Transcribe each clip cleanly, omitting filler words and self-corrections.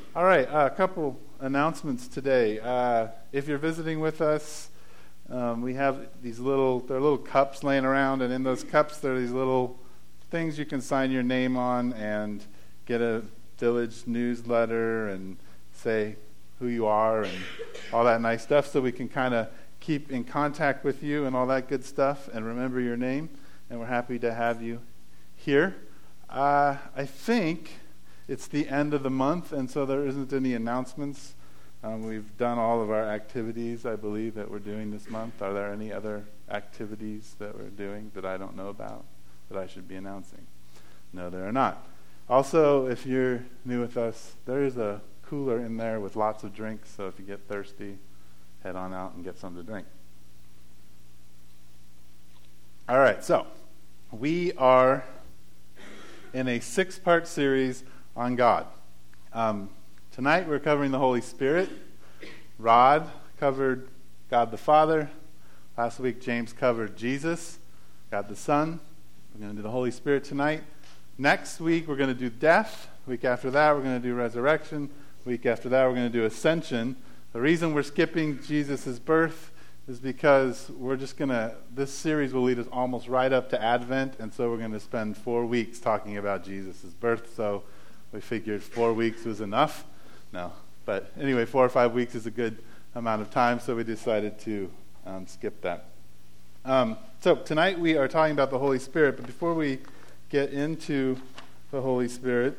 All right, a couple announcements today. If you're visiting with us, we have these there are little cups laying around, and in those cups there are these little things you can sign your name on and get a village newsletter and say who you are and all that nice stuff, so we can kind of keep in contact with you and all that good stuff and remember your name. And we're happy to have you here. I think it's the end of the month, and so there isn't any announcements. We've done all of our activities, I believe, that we're doing this month. Are there any other activities that we're doing that I don't know about that I should be announcing? No, there are not. Also, if you're new with us, there is a cooler in there with lots of drinks, so if you get thirsty, head on out and get something to drink. All right, so we are in a 6-part series on God. Tonight we're covering the Holy Spirit. Rod covered God the Father. Last week James covered Jesus, God the Son. We're going to do the Holy Spirit tonight. Next week we're going to do death. Week after that we're going to do resurrection. Week after that we're going to do ascension. The reason we're skipping Jesus' birth is because this series will lead us almost right up to Advent, and so we're going to spend 4 weeks talking about Jesus' birth, so we figured 4 weeks was enough. No, but anyway, 4 or 5 weeks is a good amount of time, so we decided to skip that. So tonight we are talking about the Holy Spirit, but before we get into the Holy Spirit,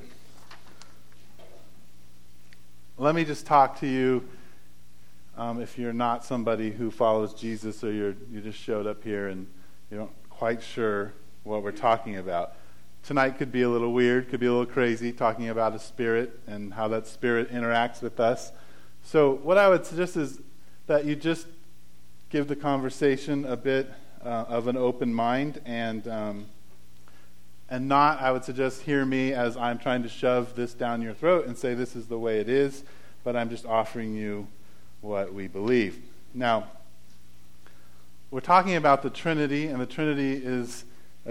let me just talk to you. If you're not somebody who follows Jesus, or you just showed up here and you're not quite sure what we're talking about, tonight could be a little weird, could be a little crazy, talking about a spirit and how that spirit interacts with us. So what I would suggest is that you just give the conversation a bit of an open mind, and not, I would suggest, hear me as I'm trying to shove this down your throat and say this is the way it is, but I'm just offering you what we believe. Now, we're talking about the Trinity, and the Trinity is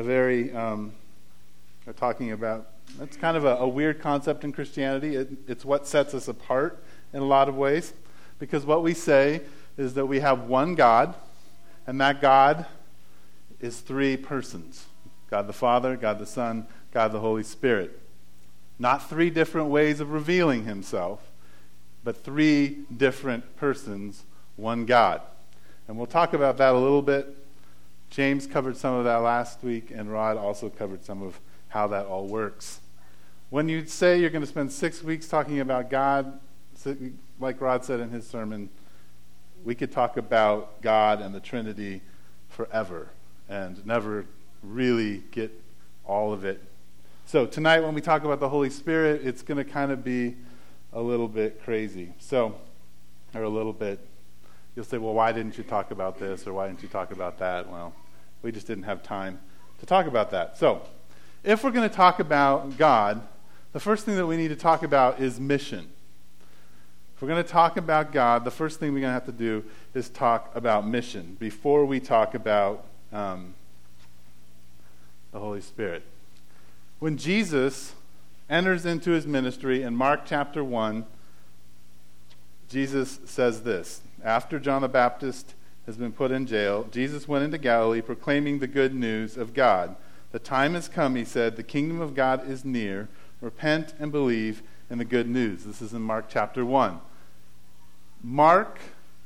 we're talking about, it's kind of a weird concept in Christianity. It's what sets us apart in a lot of ways, because what we say is that we have one God, and that God is 3 persons. God the Father, God the Son, God the Holy Spirit. Not 3 different ways of revealing himself, but 3 different persons, one God. And we'll talk about that a little bit. James covered some of that last week, and Rod also covered some of how that all works. When you say you're going to spend 6 weeks talking about God, like Rod said in his sermon, we could talk about God and the Trinity forever and never really get all of it. So tonight when we talk about the Holy Spirit, it's going to kind of be a little bit crazy. Or a little bit, you'll say, well, why didn't you talk about this, or why didn't you talk about that? Well, we just didn't have time to talk about that. So, if we're going to talk about God, the first thing that we need to talk about is mission. If we're going to talk about God, the first thing we're going to have to do is talk about mission before we talk about the Holy Spirit. When Jesus enters into his ministry in Mark chapter 1, Jesus says this: after John the Baptist has been put in jail, Jesus went into Galilee proclaiming the good news of God. The time has come, he said, the kingdom of God is near. Repent and believe in the good news. This is in Mark chapter 1. Mark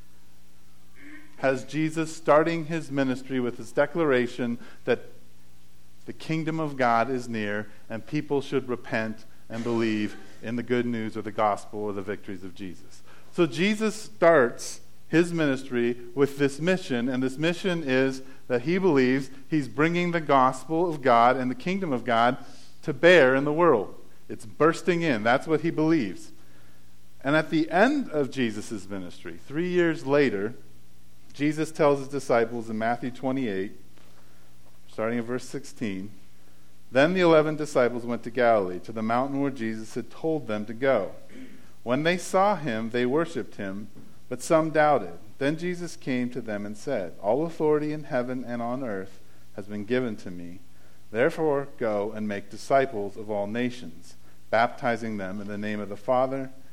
has Jesus starting his ministry with this declaration that the kingdom of God is near, and people should repent and believe in the good news or the gospel or the victories of Jesus. So Jesus starts his ministry with this mission, and this mission is that he believes he's bringing the gospel of God and the kingdom of God to bear in the world. It's bursting in. That's what he believes. And at the end of Jesus' ministry, 3 years later, Jesus tells his disciples in Matthew 28, starting in verse 16, then the 11 disciples went to Galilee, to the mountain where Jesus had told them to go. When they saw him, they worshipped him, but some doubted. Then Jesus came to them and said, all authority in heaven and on earth has been given to me. Therefore go and make disciples of all nations, baptizing them in the name of the Father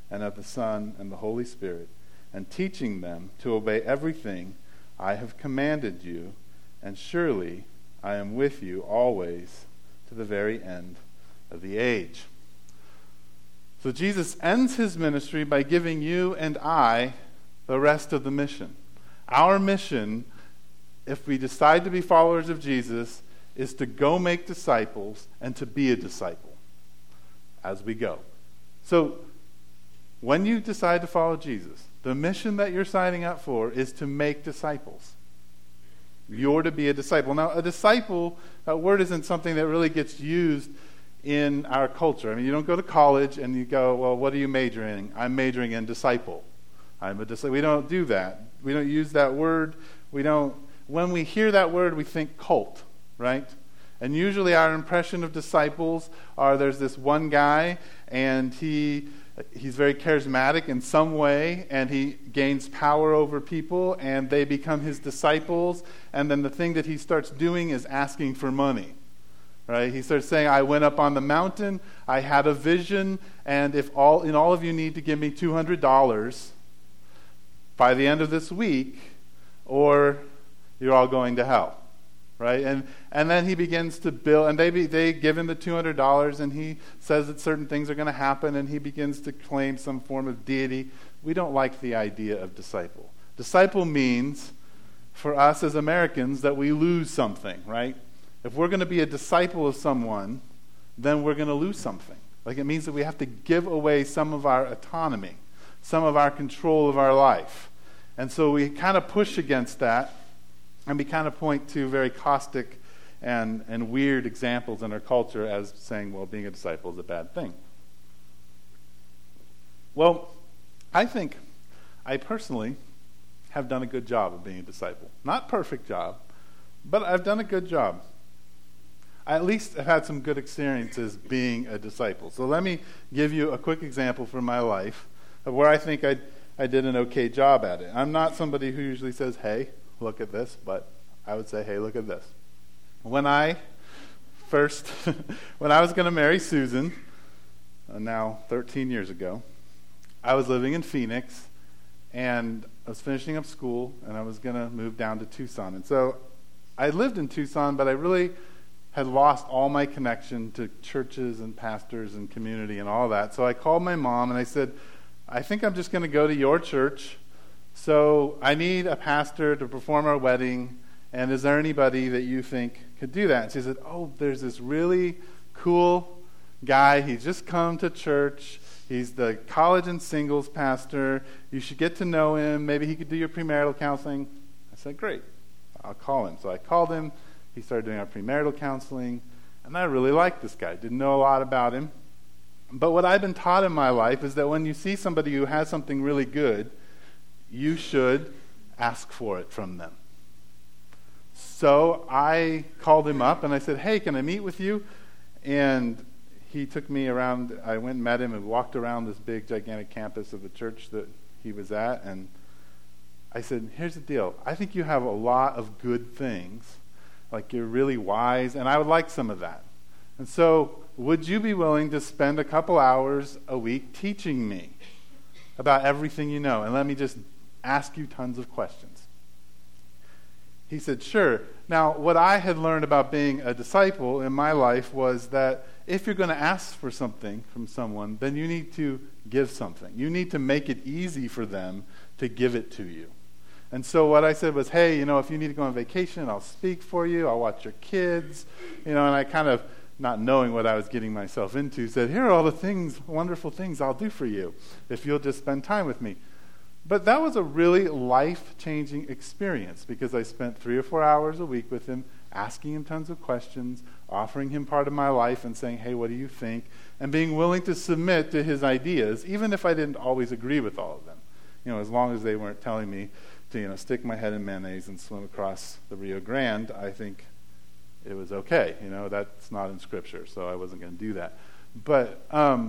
and of the Son, and the Holy Spirit, and teaching them to obey everything I have commanded you, and surely I am with you always to the very end of the age." So Jesus ends his ministry by giving you and I the rest of the mission. Our mission, if we decide to be followers of Jesus, is to go make disciples and to be a disciple as we go. So when you decide to follow Jesus, the mission that you're signing up for is to make disciples. You're to be a disciple. Now, a disciple, that word isn't something that really gets used in our culture. I mean, you don't go to college and you go, "Well, what are you majoring in?" "I'm majoring in disciple. I'm a disciple." We don't do that. We don't use that word. When we hear that word, we think cult, right? And usually our impression of disciples are there's this one guy and he's very charismatic in some way, and he gains power over people, and they become his disciples, and then the thing that he starts doing is asking for money. Right? He starts saying, "I went up on the mountain, I had a vision, and if all of you need to give me $200 by the end of this week, or you're all going to hell." Right? And then he begins to build, and they give him the $200, and he says that certain things are going to happen, and he begins to claim some form of deity. We don't like the idea of disciple. Disciple means, for us as Americans, that we lose something, right? If we're going to be a disciple of someone, then we're going to lose something. Like, it means that we have to give away some of our autonomy, some of our control of our life. And so we kind of push against that, and we kind of point to very caustic and weird examples in our culture as saying, well, being a disciple is a bad thing. Well, I think I personally have done a good job of being a disciple. Not perfect job, but I've done a good job. I at least have had some good experiences being a disciple. So let me give you a quick example from my life of where I think I did an okay job at it. I'm not somebody who usually says, "Hey, look at this," but I would say, "Hey, look at this." When I was going to marry Susan, now 13 years ago, I was living in Phoenix, and I was finishing up school, and I was going to move down to Tucson. And so I lived in Tucson, but I really had lost all my connection to churches and pastors and community and all that. So I called my mom and I said, "I think I'm just going to go to your church. So I need a pastor to perform our wedding. And is there anybody that you think could do that?" And she said, "Oh, there's this really cool guy. He's just come to church. He's the college and singles pastor. You should get to know him. Maybe he could do your premarital counseling." I said, "Great. I'll call him." So I called him. He started doing our premarital counseling, and I really liked this guy. Didn't know a lot about him. But what I've been taught in my life is that when you see somebody who has something really good, you should ask for it from them. So I called him up, and I said, "Hey, can I meet with you?" And he took me around. I went and met him and walked around this big, gigantic campus of the church that he was at, and I said, "Here's the deal. I think you have a lot of good things. Like, you're really wise, and I would like some of that. And so would you be willing to spend a couple hours a week teaching me about everything you know? And let me just ask you tons of questions." He said, "Sure." Now, what I had learned about being a disciple in my life was that if you're going to ask for something from someone, then you need to give something. You need to make it easy for them to give it to you. And so what I said was, "Hey, if you need to go on vacation, I'll speak for you. I'll watch your kids." And I kind of, not knowing what I was getting myself into, said, "Here are all the things, wonderful things I'll do for you if you'll just spend time with me." But that was a really life-changing experience because I spent 3 or 4 hours a week with him, asking him tons of questions, offering him part of my life and saying, "Hey, what do you think?" And being willing to submit to his ideas, even if I didn't always agree with all of them. As long as they weren't telling me to stick my head in mayonnaise and swim across the Rio Grande, I think it was okay. That's not in Scripture, so I wasn't going to do that. But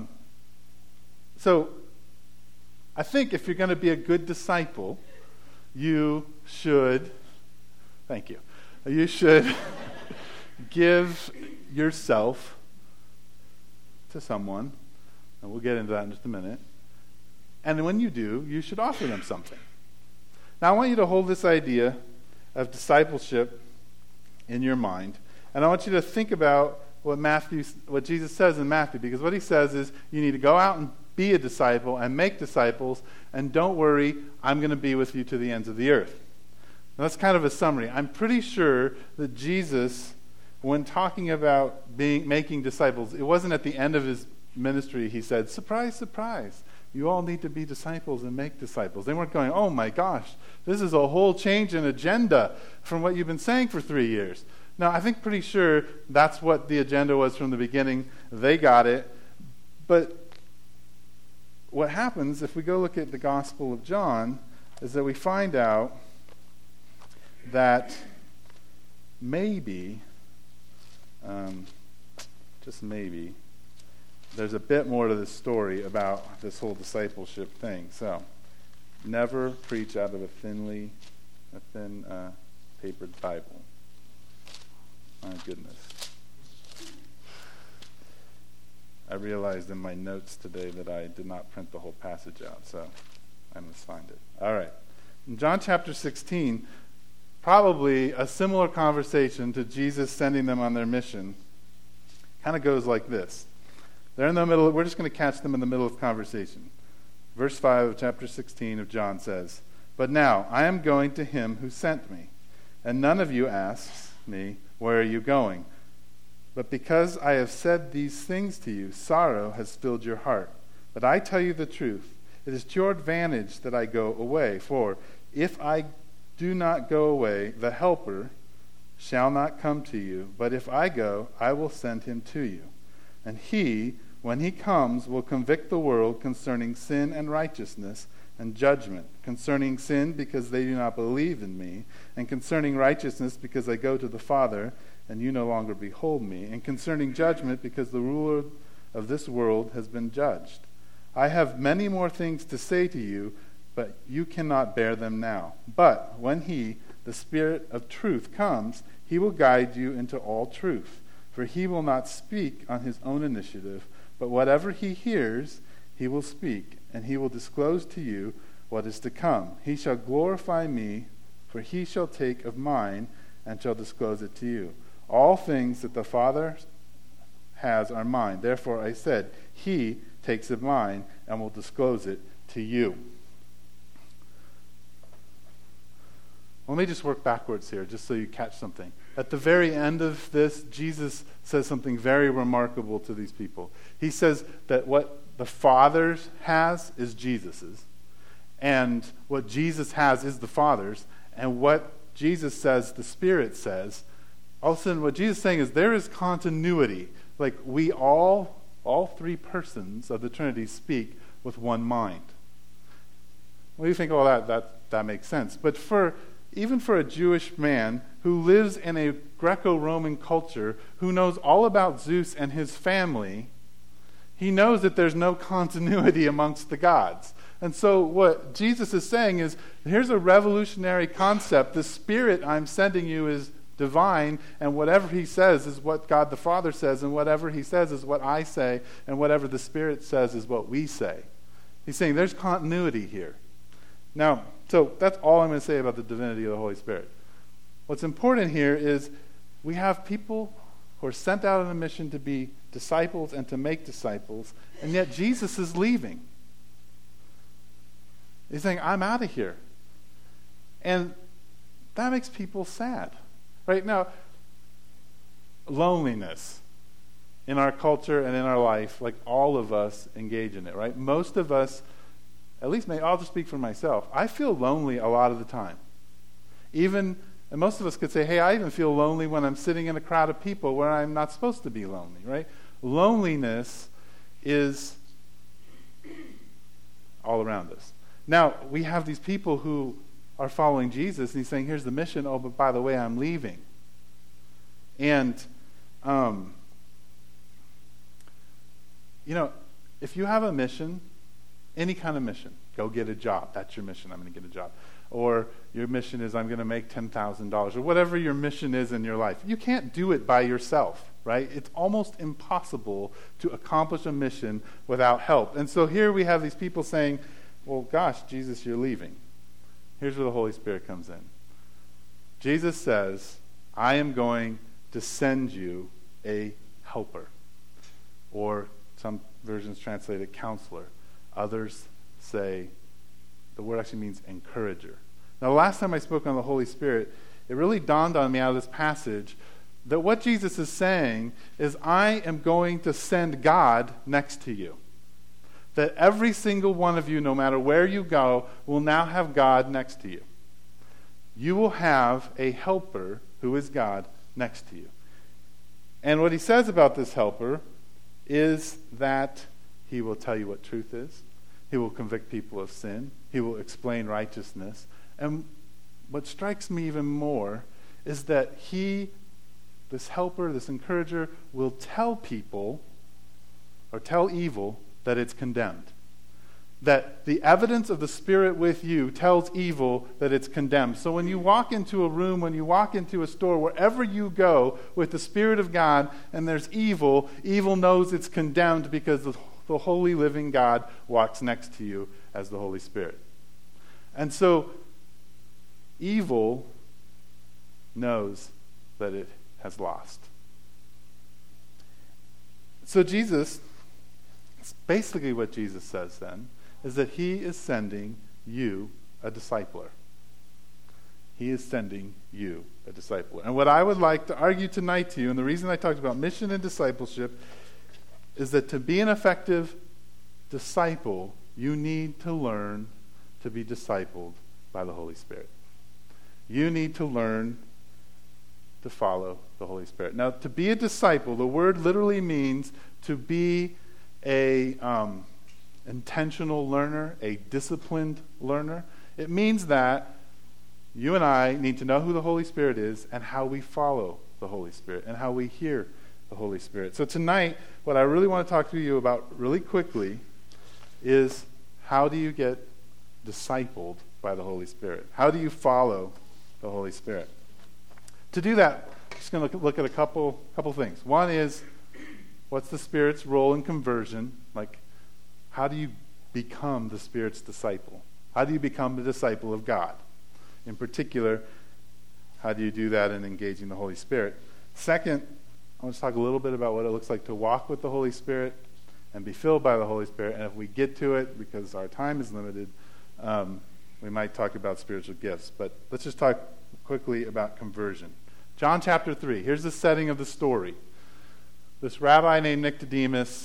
so I think if you're going to be a good disciple, you should, thank you, you should give yourself to someone, and we'll get into that in just a minute, And when you do, you should offer them something. Now, I want you to hold this idea of discipleship in your mind. And I want you to think about what Jesus says in Matthew, because what he says is you need to go out and be a disciple and make disciples, and don't worry, I'm going to be with you to the ends of the earth. Now, that's kind of a summary. I'm pretty sure that Jesus, when talking about making disciples, it wasn't at the end of his ministry he said, surprise, surprise, you all need to be disciples and make disciples. They weren't going, oh my gosh, this is a whole change in agenda from what you've been saying for 3 years. No, I think pretty sure that's what the agenda was from the beginning. They got it. But what happens if we go look at the Gospel of John is that we find out that maybe, just maybe, there's a bit more to this story about this whole discipleship thing. So, never preach out of a thin papered Bible. My goodness. I realized in my notes today that I did not print the whole passage out, so I must find it. All right. In John chapter 16, probably a similar conversation to Jesus sending them on their mission kind of goes like this. They're in the middle. We're just going to catch them in the middle of conversation. Verse 5 of chapter 16 of John says, "But now I am going to him who sent me, and none of you asks me, 'Where are you going?' But because I have said these things to you, sorrow has filled your heart. But I tell you the truth, it is to your advantage that I go away. For if I do not go away, the Helper shall not come to you. But if I go, I will send him to you. And he, when he comes, will convict the world concerning sin and righteousness and judgment. Concerning sin, because they do not believe in me. And concerning righteousness, because I go to the Father, and you no longer behold me. And concerning judgment, because the ruler of this world has been judged. I have many more things to say to you, but you cannot bear them now. But when he, the Spirit of truth, comes, he will guide you into all truth. For he will not speak on his own initiative, but whatever he hears, he will speak, and he will disclose to you what is to come. He shall glorify me, for he shall take of mine and shall disclose it to you. All things that the Father has are mine. Therefore I said, he takes of mine and will disclose it to you." Let me just work backwards here, just so you catch something. At the very end of this, Jesus says something very remarkable to these people. He says that what the Father has is Jesus's, and what Jesus has is the Father's, and what Jesus says, the Spirit says. All of a sudden, what Jesus is saying is there is continuity. Like we all three persons of the Trinity speak with one mind. Well, you think, oh, that makes sense. But even for a Jewish man who lives in a Greco-Roman culture, who knows all about Zeus and his family, he knows that there's no continuity amongst the gods. And so what Jesus is saying is, here's a revolutionary concept. The Spirit I'm sending you is divine, and whatever he says is what God the Father says, and whatever he says is what I say, and whatever the Spirit says is what we say. He's saying there's continuity here. Now, so that's all I'm going to say about the divinity of the Holy Spirit. What's important here is we have people who are sent out on a mission to be disciples and to make disciples, and yet Jesus is leaving. He's saying, I'm out of here. And that makes people sad. Right now, loneliness in our culture and in our life, like all of us engage in it, right? Most of us, at least I'll just speak for myself, I feel lonely a lot of the time. And most of us could say, hey, I even feel lonely when I'm sitting in a crowd of people where I'm not supposed to be lonely, right? Loneliness is all around us. Now, we have these people who are following Jesus, and he's saying, here's the mission. Oh, but by the way, I'm leaving. And, if you have a mission, any kind of mission, go get a job. That's your mission. I'm going to get a job. Or your mission is I'm going to make $10,000, or whatever your mission is in your life. You can't do it by yourself, right? It's almost impossible to accomplish a mission without help. And so here we have these people saying, well, gosh, Jesus, you're leaving. Here's where the Holy Spirit comes in. Jesus says, I am going to send you a helper. Or some versions translate it counselor. Others say the word actually means encourager. Now, the last time I spoke on the Holy Spirit, it really dawned on me out of this passage that what Jesus is saying is, I am going to send God next to you. That every single one of you, no matter where you go, will now have God next to you. You will have a helper who is God next to you. And what he says about this helper is that he will tell you what truth is. He will convict people of sin. He will explain righteousness. And what strikes me even more is that this helper, this encourager, will tell people, or tell evil, that it's condemned. That the evidence of the Spirit with you tells evil that it's condemned. So when you walk into a room, when you walk into a store, wherever you go with the Spirit of God and there's evil, evil knows it's condemned because the holy living God walks next to you as the Holy Spirit. And so evil knows that it has lost. So basically what Jesus says then is that he is sending you a discipler. He is sending you a discipler. And what I would like to argue tonight to you, and the reason I talked about mission and discipleship, is that to be an effective disciple, you need to learn to be discipled by the Holy Spirit. You need to learn to follow the Holy Spirit. Now, to be a disciple, the word literally means to be a intentional learner, a disciplined learner. It means that you and I need to know who the Holy Spirit is and how we follow the Holy Spirit and how we hear the Holy Spirit. So tonight, what I really want to talk to you about really quickly is, how do you get discipled by the Holy Spirit? How do you follow the Holy Spirit? To do that, I'm just going to look at a couple things. One is, what's the Spirit's role in conversion? Like, how do you become the Spirit's disciple? How do you become the disciple of God? In particular, how do you do that in engaging the Holy Spirit? Second, I want to talk a little bit about what it looks like to walk with the Holy Spirit and be filled by the Holy Spirit. And if we get to it, because our time is limited, we might talk about spiritual gifts. But let's just talk quickly about conversion. John chapter 3. Here's the setting of the story. This rabbi named Nicodemus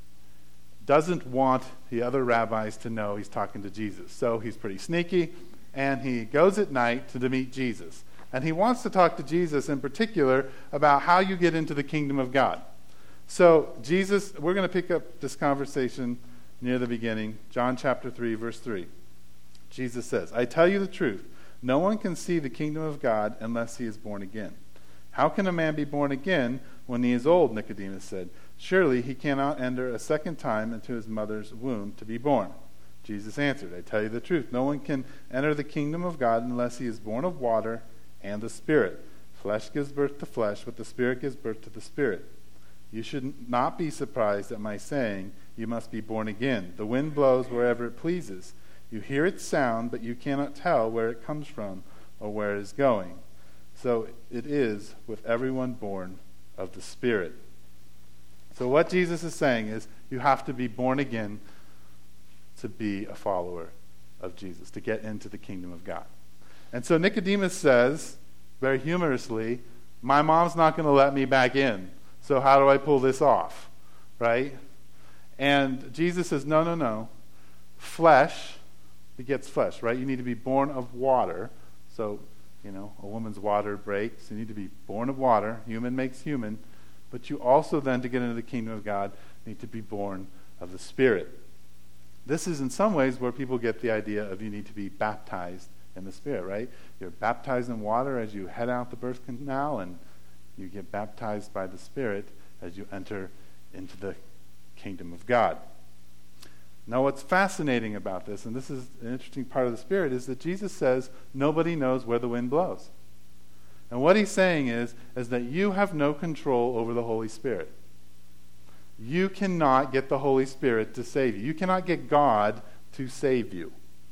doesn't want the other rabbis to know he's talking to Jesus. So he's pretty sneaky, and he goes at night to meet Jesus. And he wants to talk to Jesus in particular about how you get into the kingdom of God. So Jesus, we're going to pick up this conversation near the beginning. John chapter 3, verse 3. Jesus says, I tell you the truth, no one can see the kingdom of God unless he is born again. How can a man be born again when he is old? Nicodemus said. Surely he cannot enter a second time into his mother's womb to be born. Jesus answered, I tell you the truth, no one can enter the kingdom of God unless he is born of water and the Spirit. Flesh gives birth to flesh, but the Spirit gives birth to the Spirit. You should not be surprised at my saying, you must be born again. The wind blows wherever it pleases. You hear its sound, but you cannot tell where it comes from or where it is going. So it is with everyone born of the Spirit. So what Jesus is saying is, you have to be born again to be a follower of Jesus, to get into the kingdom of God. And so Nicodemus says, very humorously, my mom's not going to let me back in, so how do I pull this off? Right? And Jesus says, no. Flesh begets flesh, right? You need to be born of water. So, a woman's water breaks. You need to be born of water. Human makes human. But you also then, to get into the kingdom of God, need to be born of the Spirit. This is in some ways where people get the idea of you need to be baptized in the Spirit, right? You're baptized in water as you head out the birth canal, and you get baptized by the Spirit as you enter into the kingdom of God. Now, what's fascinating about this, and this is an interesting part of the Spirit, is that Jesus says nobody knows where the wind blows. And what he's saying is that you have no control over the Holy Spirit. You cannot get the Holy Spirit to save you. You cannot get God to save you.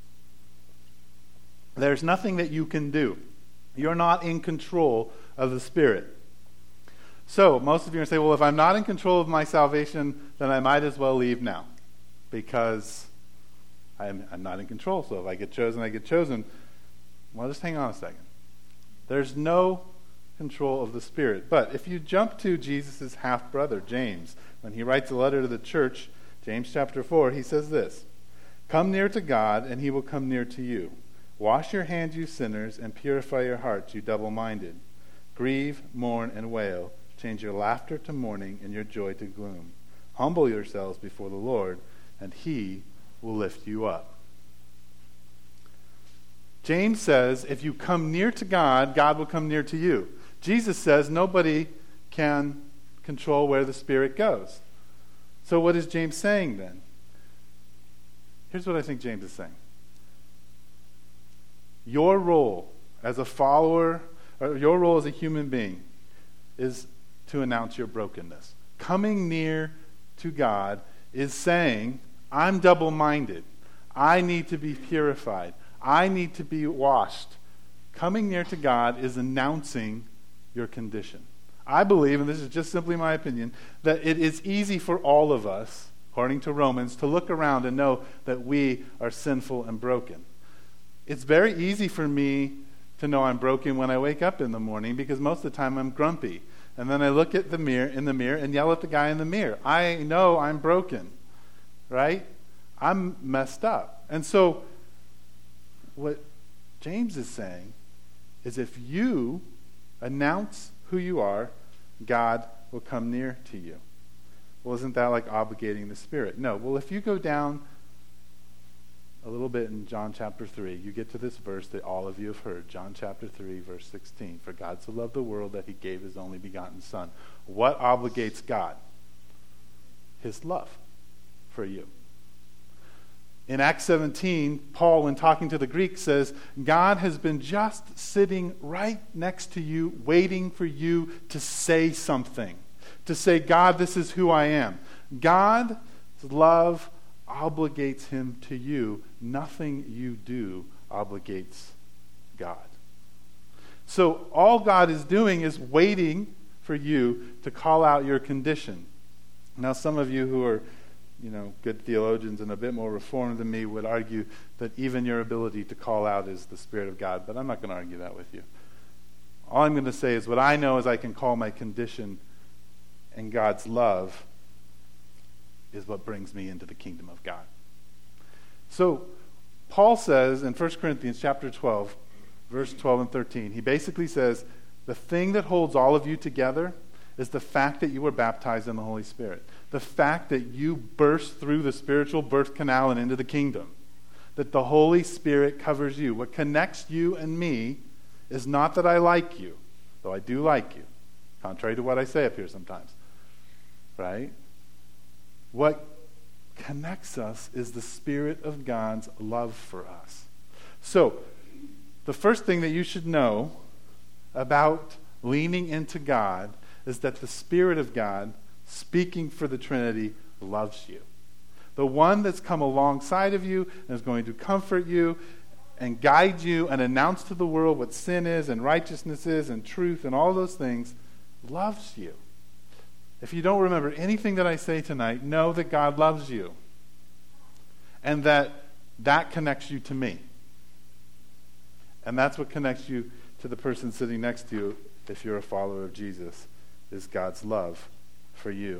There's nothing that you can do. You're not in control of the Spirit. So, most of you are going to say, well, if I'm not in control of my salvation, then I might as well leave now. Because I'm not in control. So if I get chosen, I get chosen. Well, just hang on a second. There's no control of the Spirit. But if you jump to Jesus' half-brother, James, when he writes a letter to the church, James chapter 4, he says this, "Come near to God, and he will come near to you. Wash your hands, you sinners, and purify your hearts, you double-minded. Grieve, mourn, and wail. Change your laughter to mourning and your joy to gloom. Humble yourselves before the Lord, and he will lift you up." James says, if you come near to God, God will come near to you. Jesus says nobody can control where the Spirit goes. So what is James saying then? Here's what I think James is saying. Your role as a follower, or your role as a human being, is to announce your brokenness. Coming near to God is saying, I'm double-minded. I need to be purified. I need to be washed. Coming near to God is announcing your condition. I believe, and this is just simply my opinion, that it is easy for all of us, according to Romans, to look around and know that we are sinful and broken. It's very easy for me to know I'm broken when I wake up in the morning because most of the time I'm grumpy. And then I look at the mirror and yell at the guy in the mirror. I know I'm broken, right? I'm messed up. And so what James is saying is if you announce who you are, God will come near to you. Well, isn't that like obligating the Spirit? No. Well, if you go down a little bit in John chapter 3, you get to this verse that all of you have heard. John chapter 3, verse 16. For God so loved the world that he gave his only begotten Son. What obligates God? His love for you. In Acts 17, Paul, when talking to the Greeks, says, God has been just sitting right next to you, waiting for you to say something. To say, God, this is who I am. God's love obligates him to you. Nothing you do obligates God. So all God is doing is waiting for you to call out your condition. Now, some of you who are good theologians and a bit more reformed than me would argue that even your ability to call out is the Spirit of God, but I'm not going to argue that with you. All I'm going to say is what I know is I can call my condition, and God's love is what brings me into the kingdom of God. So Paul says in 1 Corinthians chapter 12, verse 12 and 13, he basically says, the thing that holds all of you together is the fact that you were baptized in the Holy Spirit. The fact that you burst through the spiritual birth canal and into the kingdom. That the Holy Spirit covers you. What connects you and me is not that I like you, though I do like you, contrary to what I say up here sometimes. Right? What connects us is the Spirit of God's love for us. So, the first thing that you should know about leaning into God is that the Spirit of God, speaking for the Trinity, loves you. The one that's come alongside of you and is going to comfort you and guide you and announce to the world what sin is and righteousness is and truth and all those things, loves you. If you don't remember anything that I say tonight, know that God loves you. And that connects you to me. And that's what connects you to the person sitting next to you if you're a follower of Jesus, is God's love for you.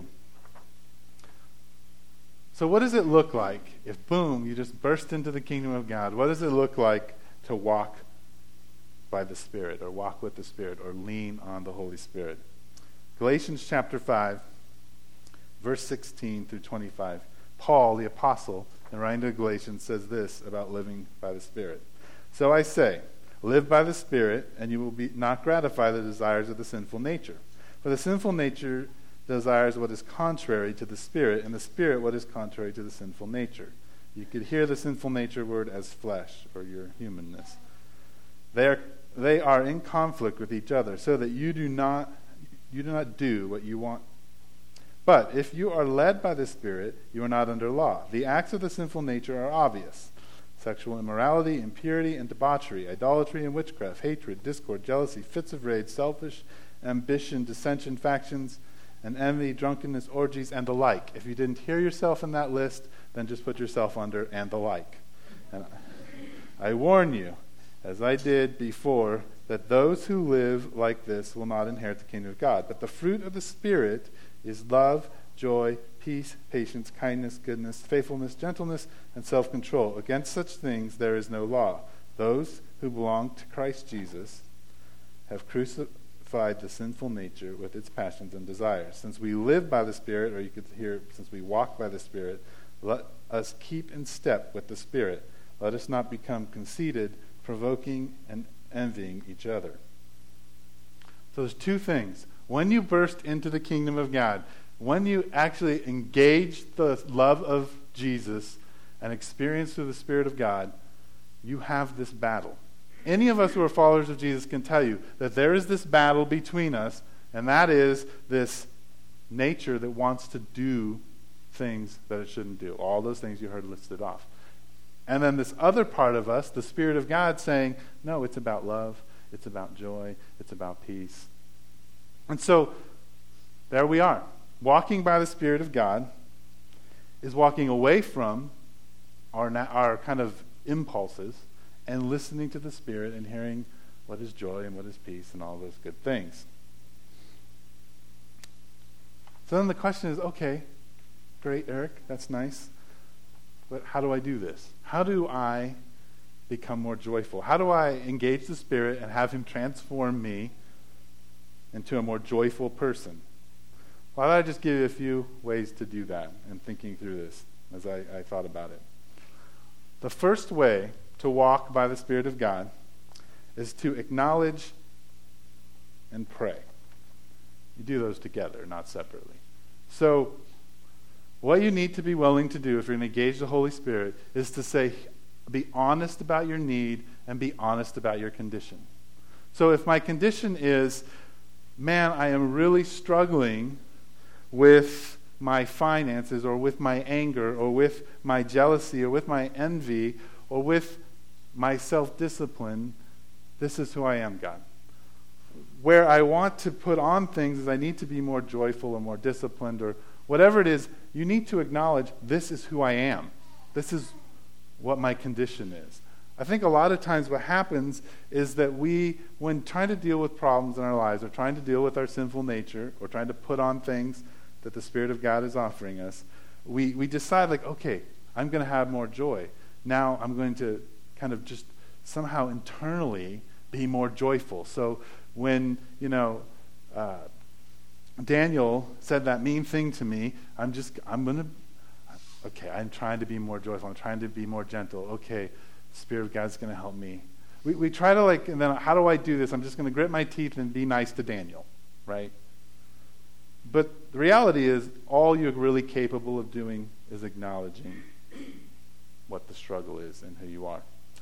So what does it look like if, boom, you just burst into the kingdom of God? What does it look like to walk by the Spirit, or walk with the Spirit, or lean on the Holy Spirit? Galatians chapter 5, verse 16 through 25. Paul, the apostle, in writing to Galatians, says this about living by the Spirit. So I say, live by the Spirit, and you will not gratify the desires of the sinful nature. For the sinful nature desires what is contrary to the Spirit, and the Spirit what is contrary to the sinful nature. You could hear the sinful nature word as flesh, or your humanness. They are in conflict with each other, so that you do not do what you want. But if you are led by the Spirit, you are not under law. The acts of the sinful nature are obvious: sexual immorality, impurity, and debauchery, idolatry and witchcraft, hatred, discord, jealousy, fits of rage, selfish ambition, dissension, factions, and envy, drunkenness, orgies, and the like. If you didn't hear yourself in that list, then just put yourself under "and the like." And I warn you, as I did before, that those who live like this will not inherit the kingdom of God. But the fruit of the Spirit is love, joy, peace, patience, kindness, goodness, faithfulness, gentleness, and self-control. Against such things there is no law. Those who belong to Christ Jesus have crucified the sinful nature with its passions and desires. Since we live by the Spirit, or you could hear, since we walk by the Spirit, let us keep in step with the Spirit. Let us not become conceited, provoking and envying each other. So there's two things. When you burst into the kingdom of God, when you actually engage the love of Jesus and experience through the Spirit of God, you have this battle. Any of us who are followers of Jesus can tell you that there is this battle between us, and that is this nature that wants to do things that it shouldn't do. All those things you heard listed off. And then this other part of us, the Spirit of God, saying, no, it's about love, it's about joy, it's about peace. And so, there we are. Walking by the Spirit of God is walking away from our kind of impulses and listening to the Spirit and hearing what is joy and what is peace and all those good things. So then the question is, okay, great, Eric, that's nice. But how do I do this? How do I become more joyful? How do I engage the Spirit and have Him transform me into a more joyful person? Why don't I just give you a few ways to do that and thinking through this as I thought about it. The first way to walk by the Spirit of God is to acknowledge and pray. You do those together, not separately. So, what you need to be willing to do if you're going to engage the Holy Spirit is to say, be honest about your need and be honest about your condition. So if my condition is, man, I am really struggling with my finances or with my anger or with my jealousy or with my envy or with my self-discipline, this is who I am, God. Where I want to put on things is I need to be more joyful or more disciplined or whatever it is, you need to acknowledge this is who I am. This is what my condition is. I think a lot of times what happens is that we, when trying to deal with problems in our lives or trying to deal with our sinful nature or trying to put on things that the Spirit of God is offering us, we decide like, okay, I'm going to have more joy. Now I'm going to kind of just somehow internally be more joyful. So when, Daniel said that mean thing to me, I'm trying to be more joyful. I'm trying to be more gentle. Okay, the Spirit of God's going to help me. We try to and then how do I do this? I'm just going to grit my teeth and be nice to Daniel, right? But the reality is, all you're really capable of doing is acknowledging what the struggle is and who you are.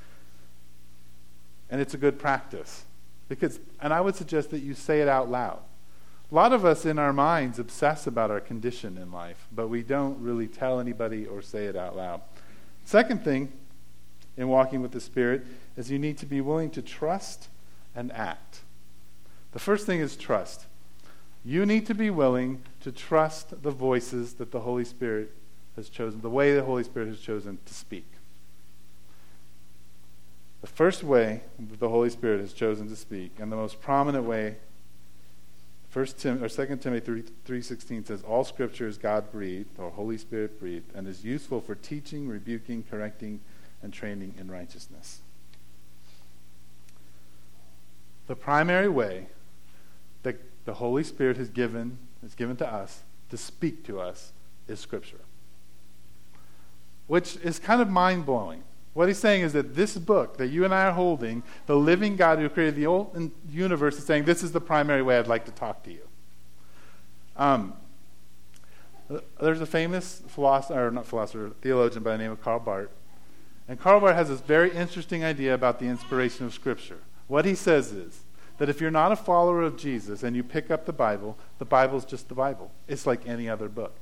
And it's a good practice. And I would suggest that you say it out loud. A lot of us in our minds obsess about our condition in life, but we don't really tell anybody or say it out loud. Second thing in walking with the Spirit is you need to be willing to trust and act. The first thing is trust. You need to be willing to trust the voices that the Holy Spirit has chosen, the way the Holy Spirit has chosen to speak. The first way that the Holy Spirit has chosen to speak, and the most prominent way, 2 Timothy 3:16 says, all Scripture is God-breathed, or Holy Spirit-breathed, and is useful for teaching, rebuking, correcting, and training in righteousness. The primary way that the Holy Spirit is given to us to speak to us is Scripture, which is kind of mind-blowing. What he's saying is that this book that you and I are holding, the living God who created the whole universe, is saying this is the primary way I'd like to talk to you. There's a famous theologian by the name of Karl Barth. And Karl Barth has this very interesting idea about the inspiration of Scripture. What he says is that if you're not a follower of Jesus and you pick up the Bible's just the Bible. It's like any other book.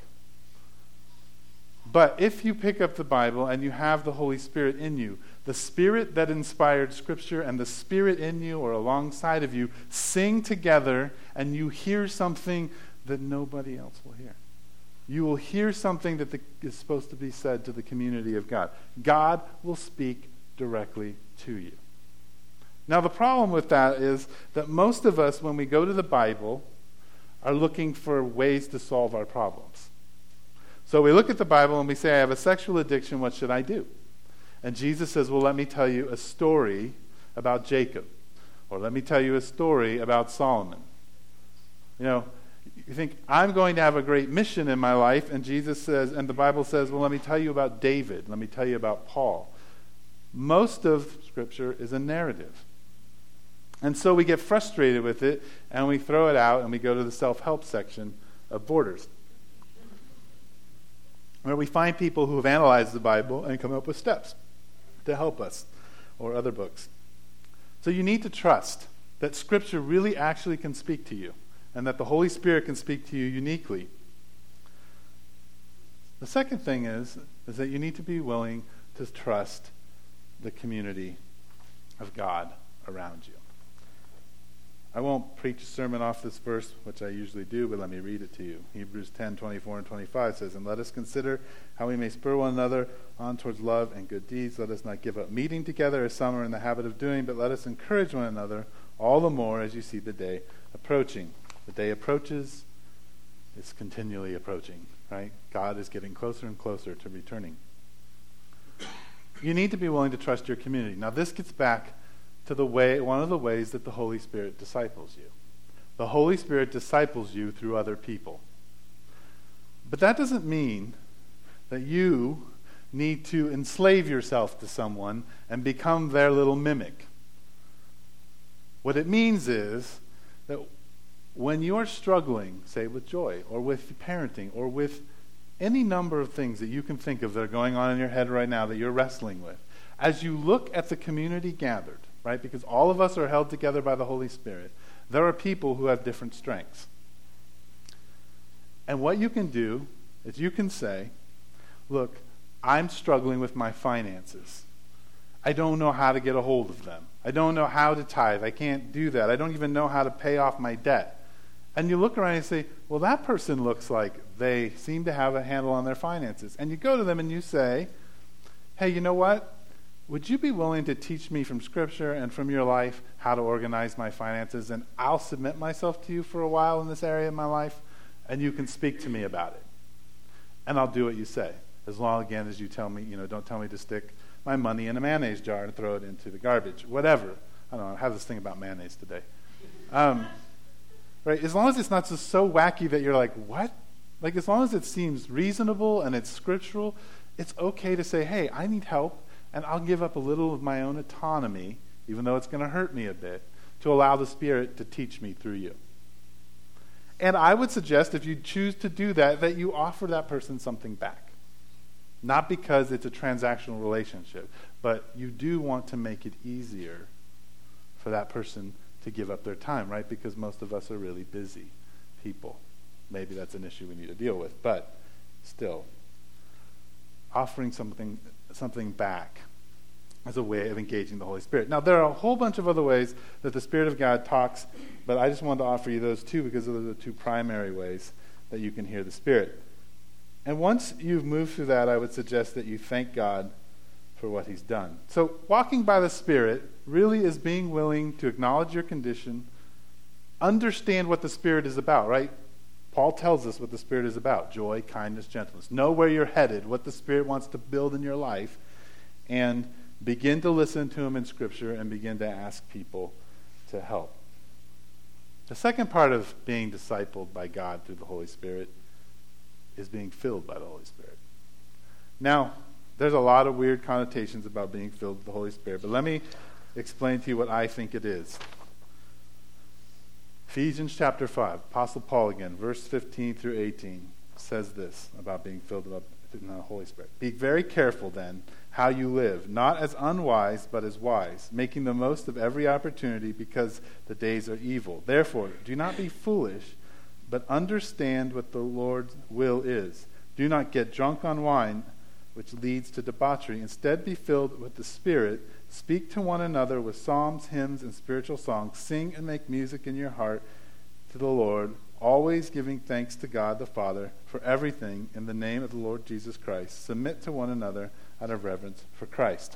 But if you pick up the Bible and you have the Holy Spirit in you, the Spirit that inspired Scripture and the Spirit in you or alongside of you sing together, and you hear something that nobody else will hear. You will hear something that is supposed to be said to the community of God. God will speak directly to you. Now, the problem with that is that most of us, when we go to the Bible, are looking for ways to solve our problems. So we look at the Bible and we say, I have a sexual addiction, what should I do? And Jesus says, well, let me tell you a story about Jacob. Or let me tell you a story about Solomon. You think, I'm going to have a great mission in my life, and Jesus says, and the Bible says, well, let me tell you about David. Let me tell you about Paul. Most of Scripture is a narrative. And so we get frustrated with it, and we throw it out, and we go to the self-help section of Borders, where we find people who have analyzed the Bible and come up with steps to help us, or other books. So you need to trust that Scripture really actually can speak to you, and that the Holy Spirit can speak to you uniquely. The second thing is that you need to be willing to trust the community of God around you. I won't preach a sermon off this verse, which I usually do, but let me read it to you. Hebrews 10:24 and 25 says, and let us consider how we may spur one another on towards love and good deeds. Let us not give up meeting together as some are in the habit of doing, but let us encourage one another all the more as you see the day approaching. The day approaches, it's continually approaching, right? God is getting closer and closer to returning. You need to be willing to trust your community. Now, this gets back to one of the ways that the Holy Spirit disciples you. The Holy Spirit disciples you through other people. But that doesn't mean that you need to enslave yourself to someone and become their little mimic. What it means is that when you're struggling, say with joy, or with parenting, or with any number of things that you can think of that are going on in your head right now that you're wrestling with, as you look at the community gathered, right? Because all of us are held together by the Holy Spirit. There are people who have different strengths. And what you can do is you can say, look, I'm struggling with my finances. I don't know how to get a hold of them. I don't know how to tithe. I can't do that. I don't even know how to pay off my debt. And you look around and say, well, that person looks like they seem to have a handle on their finances. And you go to them and you say, hey, you know what? Would you be willing to teach me from Scripture and from your life how to organize my finances? And I'll submit myself to you for a while in this area of my life, and you can speak to me about it. And I'll do what you say, as long, again, as you tell me, don't tell me to stick my money in a mayonnaise jar and throw it into the garbage. Whatever. I don't know. I have this thing about mayonnaise today. Right? As long as it's not just so wacky that you're like, what? Like, as long as it seems reasonable and it's scriptural, it's okay to say, hey, I need help. And I'll give up a little of my own autonomy, even though it's going to hurt me a bit, to allow the Spirit to teach me through you. And I would suggest, if you choose to do that, that you offer that person something back. Not because it's a transactional relationship, but you do want to make it easier for that person to give up their time, right? Because most of us are really busy people. Maybe that's an issue we need to deal with, but still, offering something back as a way of engaging the Holy Spirit. Now, there are a whole bunch of other ways that the Spirit of God talks, but I just wanted to offer you those two because those are the two primary ways that you can hear the Spirit. And once you've moved through that, I would suggest that you thank God for what He's done. So walking by the Spirit really is being willing to acknowledge your condition, understand what the Spirit is about, right? Paul tells us what the Spirit is about: joy, kindness, gentleness. Know where you're headed, what the Spirit wants to build in your life, and begin to listen to Him in Scripture and begin to ask people to help. The second part of being discipled by God through the Holy Spirit is being filled by the Holy Spirit. Now, there's a lot of weird connotations about being filled with the Holy Spirit, but let me explain to you what I think it is. Ephesians chapter 5, Apostle Paul again, verse 15 through 18, says this about being filled No, Holy Spirit. Be very careful then how you live, not as unwise, but as wise, making the most of every opportunity because the days are evil. Therefore, do not be foolish, but understand what the Lord's will is. Do not get drunk on wine, which leads to debauchery. Instead, be filled with the Spirit. Speak to one another with psalms, hymns, and spiritual songs. Sing and make music in your heart to the Lord, always giving thanks to God the Father for everything in the name of the Lord Jesus Christ. Submit to one another out of reverence for Christ.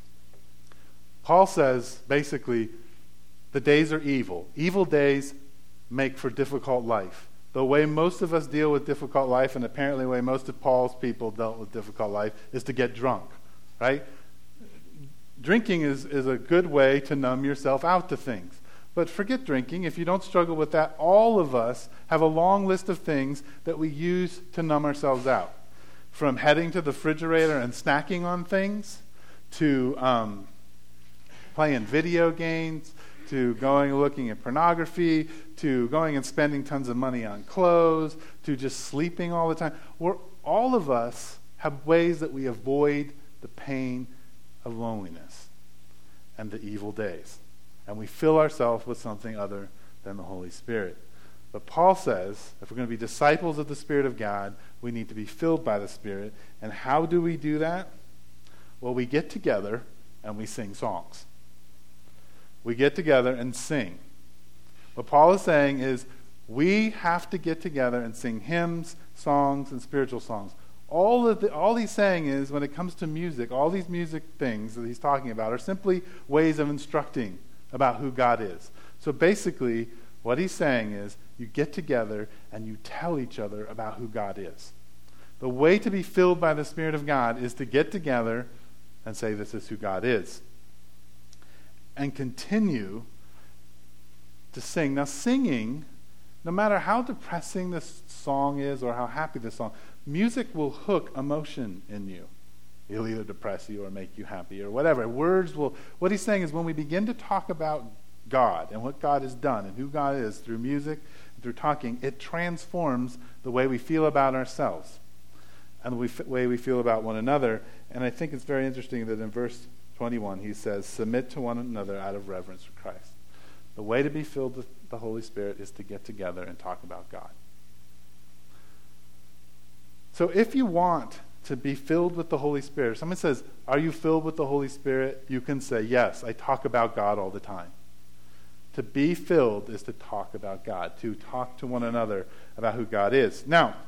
Paul says, basically, the days are evil. Evil days make for difficult life. The way most of us deal with difficult life, and apparently the way most of Paul's people dealt with difficult life, is to get drunk, right? Drinking is a good way to numb yourself out to things. But forget drinking. If you don't struggle with that, all of us have a long list of things that we use to numb ourselves out. From heading to the refrigerator and snacking on things, to playing video games, to going and looking at pornography, to going and spending tons of money on clothes, to just sleeping all the time. All of us have ways that we avoid the pain of loneliness and the evil days. And we fill ourselves with something other than the Holy Spirit. But Paul says, if we're going to be disciples of the Spirit of God, we need to be filled by the Spirit. And how do we do that? Well, we get together and we sing songs. We get together and sing. What Paul is saying is we have to get together and sing hymns, songs, and spiritual songs. All he's saying is when it comes to music, all these music things that he's talking about are simply ways of instructing about who God is. So basically, what he's saying is you get together and you tell each other about who God is. The way to be filled by the Spirit of God is to get together and say this is who God is. And continue to sing. Now, singing, no matter how depressing this song is or how happy this song, music will hook emotion in you. It'll either depress you or make you happy or whatever. What he's saying is when we begin to talk about God and what God has done and who God is through music, through talking, it transforms the way we feel about ourselves and the way we feel about one another. And I think it's very interesting that in verse 21, he says, submit to one another out of reverence for Christ. The way to be filled with the Holy Spirit is to get together and talk about God. So if you want to be filled with the Holy Spirit, if someone says, are you filled with the Holy Spirit? You can say, yes, I talk about God all the time. To be filled is to talk about God, to talk to one another about who God is. Now,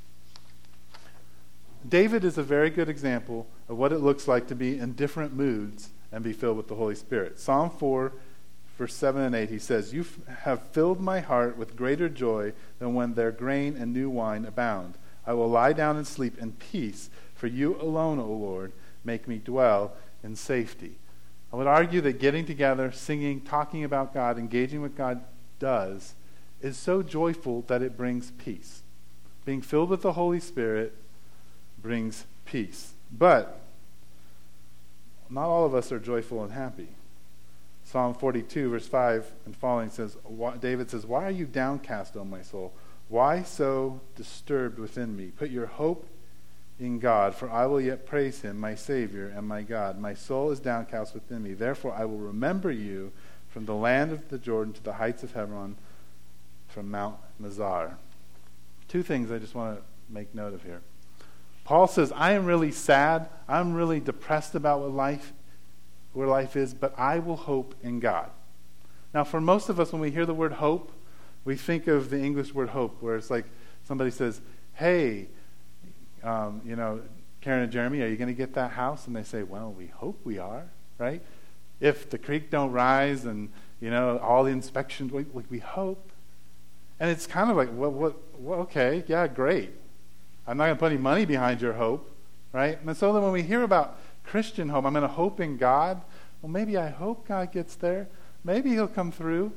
David is a very good example of what it looks like to be in different moods and be filled with the Holy Spirit. Psalm 4, verse 7 and 8, he says, you have filled my heart with greater joy than when their grain and new wine abound. I will lie down and sleep in peace, for you alone, O Lord, make me dwell in safety. I would argue that getting together, singing, talking about God, engaging with God does, is so joyful that it brings peace. Being filled with the Holy Spirit brings peace. But not all of us are joyful and happy. Psalm 42, verse 5 and following says, David says, why are you downcast, O my soul? Why so disturbed within me? Put your hope in God, for I will yet praise him, my Savior and my God. My soul is downcast within me. Therefore I will remember you from the land of the Jordan to the heights of Hebron, from Mount Mizar. Two things I just want to make note of here. Paul says, I am really sad. I'm really depressed about where life is, but I will hope in God. Now, for most of us, when we hear the word hope, we think of the English word hope, where it's like somebody says, hey, Karen and Jeremy, are you going to get that house? And they say, well, we hope we are, right? If the creek don't rise and, all the inspections, we hope. And it's kind of like, well, okay, yeah, great. I'm not going to put any money behind your hope, right? And so then when we hear about Christian hope, I'm going to hope in God. Well, maybe I hope God gets there. Maybe he'll come through.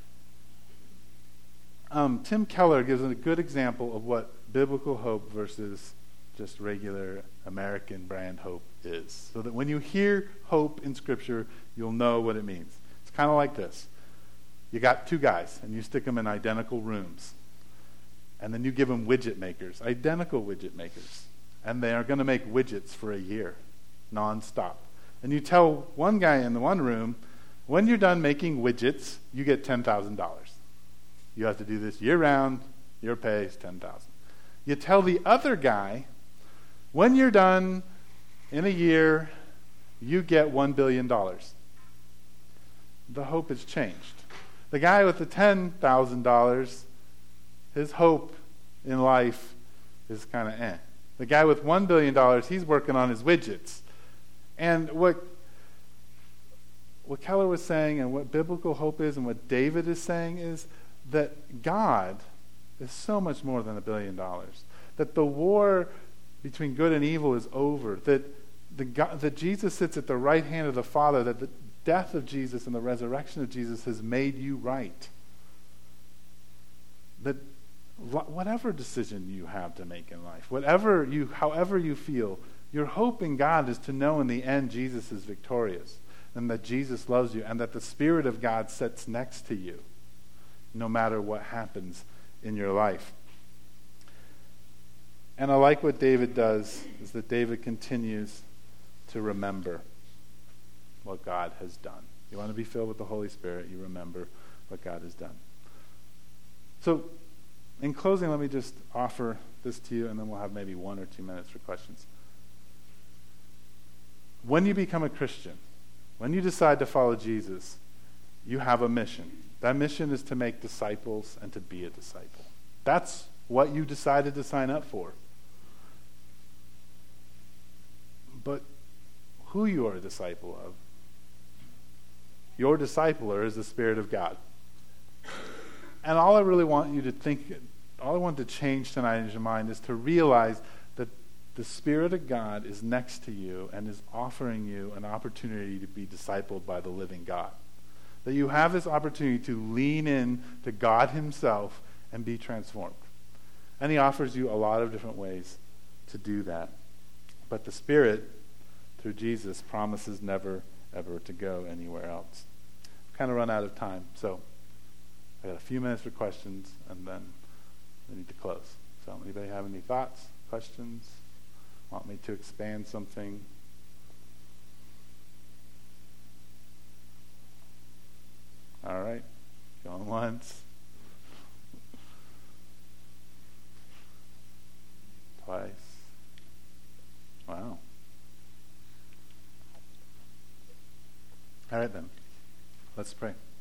Tim Keller gives a good example of what biblical hope versus just regular American brand hope is. So that when you hear hope in Scripture, you'll know what it means. It's kind of like this. You got two guys, and you stick them in identical rooms. And then you give them widget makers, identical widget makers. and they are going to make widgets for a year, nonstop. And you tell one guy in the one room, when you're done making widgets, you get $10,000. You have to do this year-round. Your pay is $10,000. You tell the other guy, when you're done in a year, you get $1 billion. The hope has changed. The guy with the $10,000, his hope in life is kind of eh. The guy with $1 billion, he's working on his widgets. And what Keller was saying and what biblical hope is and what David is saying is that God is so much more than $1 billion. That the war between good and evil is over. That Jesus sits at the right hand of the Father. That the death of Jesus and the resurrection of Jesus has made you right. That whatever decision you have to make in life, however you feel, your hope in God is to know in the end Jesus is victorious and that Jesus loves you and that the Spirit of God sits next to you no matter what happens in your life. And I like what David does, is that David continues to remember what God has done. You want to be filled with the Holy Spirit, you remember what God has done. So, in closing, let me just offer this to you, and then we'll have maybe 1 or 2 minutes for questions. When you become a Christian, when you decide to follow Jesus, you have a mission. That mission is to make disciples and to be a disciple. That's what you decided to sign up for. But who you are a disciple of, your discipler is the Spirit of God. And all I really want you to think, all I want to change tonight in your mind is to realize that the Spirit of God is next to you and is offering you an opportunity to be discipled by the living God. That you have this opportunity to lean in to God Himself and be transformed. And He offers you a lot of different ways to do that. But the Spirit, through Jesus, promises never, ever to go anywhere else. I've kind of run out of time, so I got a few minutes for questions, and then we need to close. So anybody have any thoughts, questions? Want me to expand something? All right. Going once. Twice. Wow. All right then. Let's pray.